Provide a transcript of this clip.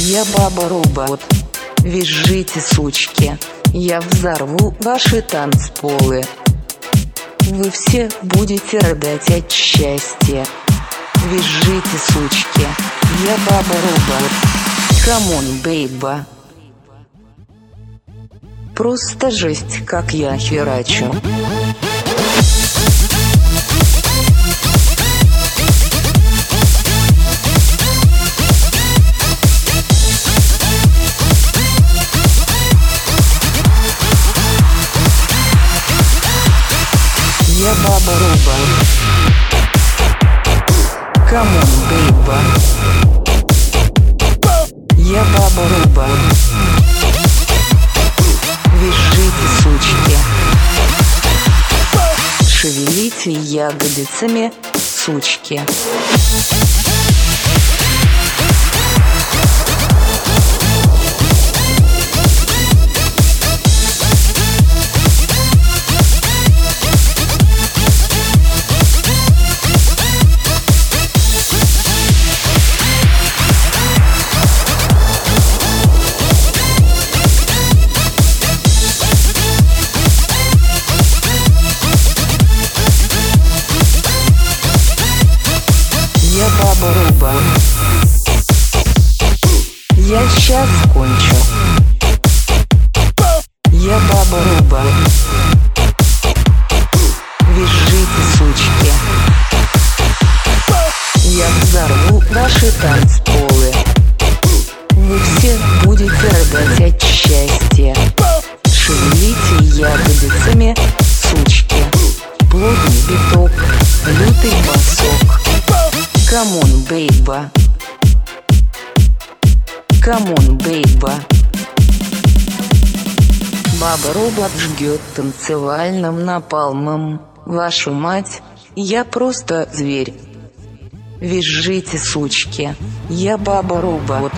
Я баба-робот. Визжите, сучки, я взорву ваши танцполы. Вы все будете рыдать от счастья. Визжите, сучки, я баба-робот. Камон, бейба. Просто жесть, как я херачу. Я баба-робот. Камон, бейба. Я баба-робот. Визжите, сучки. Шевелите ягодицами, сучки. Я баба-робот. Я сейчас кончу. Я баба-робот. Визжите, сучки. Я взорву ваши танцполы. Вы все будете рыдать от счастья. Шевелите ягодицами, сучки. Плотный биток, лютый басок. Камон, бейба. Камон, бейба. Баба-робот жгет танцевальным напалмом. Вашу мать, я просто зверь. Визжите, сучки, я баба-робот.